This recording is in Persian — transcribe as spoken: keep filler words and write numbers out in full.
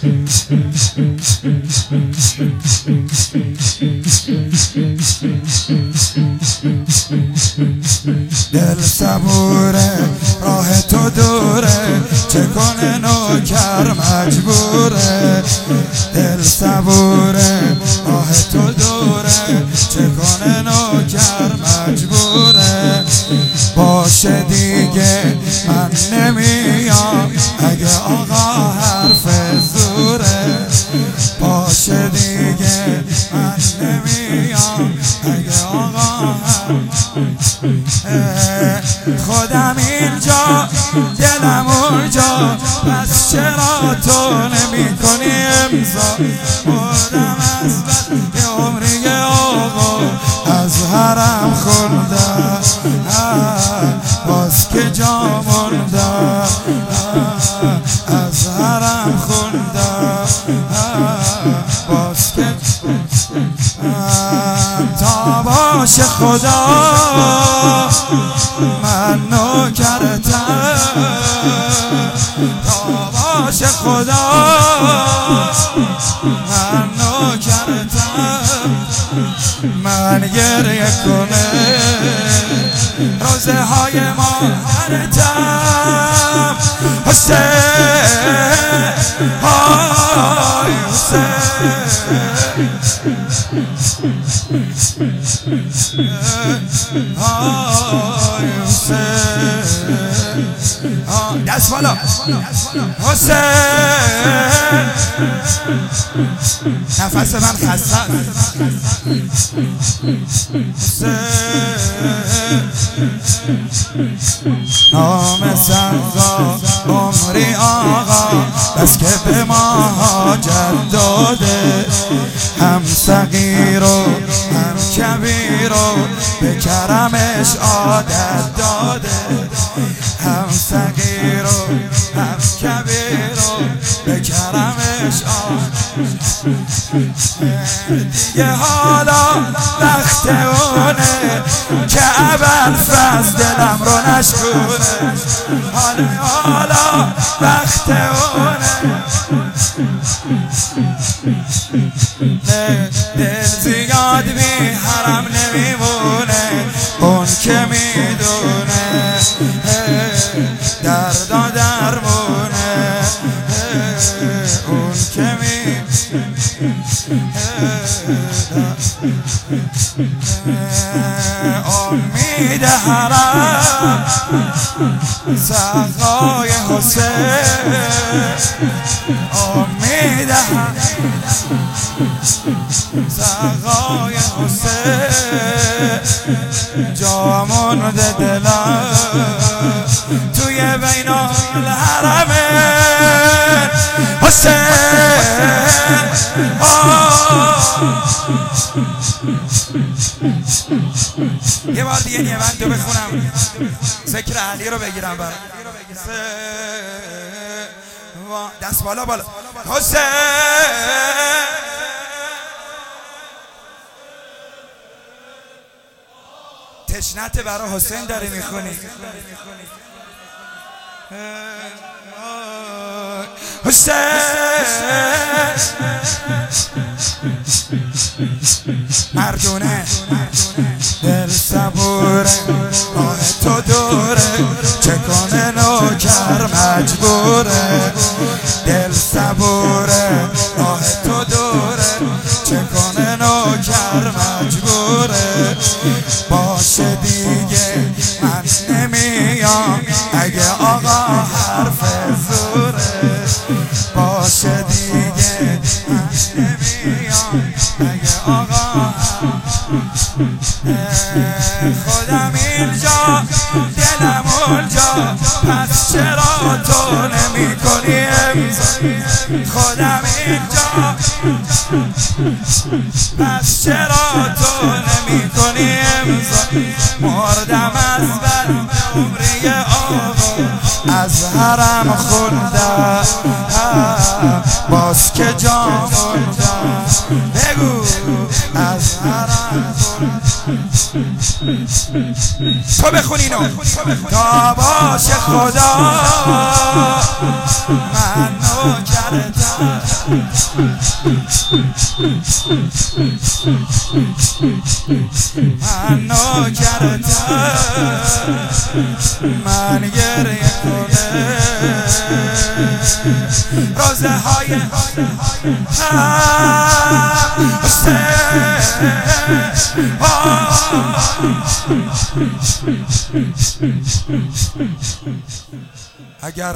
دل صبوره راه تو دوره، چه کنه نوکر مجبوره. دل صبوره راه تو دوره، چه کنه نوکر مجبوره. باشه دیگه من نمیام اگه آقا حرف زوره. باشه دیگه من نمیام اگه آقا حرف. خودم اینجا دلم اونجا، پس چرا تو نمی کنی امضا؟ خودم از بس یه عمری آقا از حرم خوندم، باز که جا موندم از حرم خوندم، باز که تا باشه خدا من نوکرتم. تا باشه خدا من نوکرتم. من گریه کنه روزه های مادرتم. حسین های حسین های حسین دست بالا. حسین نفس من خسته. نام سنگا عمری آقا، بس که به ما حاجت داده. هم صغیر و هم کبیر و به کرمش عادت داده. هم صغیر و هم کبیر و به کرمش عادت. دیگه حالا وقت اونه که ابوالفضل دلم رو نشکونه. حالا حالا وقت اونه دل زیاد بی حرم نمیمونه. اون که میدونه درد و درمونه. اون که میدونه امید حرم سقای حسین. امید حرم سقای حسین. جا مونده دلم توی بین الحرمین. حسین یه بار دیگه نیمند رو بخونم، ذکر علی رو بگیرم برای دست بالا بالا. حسین تشنت برای حسین داری میخونی. حسین مردونه دل صبوره راه تو دوره، چه کنه نوکر مجبوره. دل صبوره راه تو دوره، چه کنه نوکر مجبوره. باشه دیگه من نمیام اگه آقا حرف زوره. باشه دیگه من نمیام اگه آقا. خودم اینجا دلم اونجا، پس چرا تو نمی کنی امضا؟ خودم اینجا پس چرا تو نمی کنی امضا؟ مردم از بند عمری آقا از حرم خوندم باز که جا مردم بگو از حرم تو بخون اینو تا باشه خدا من نوکرتم من نوکرتم من گریه کنه روزه های اگر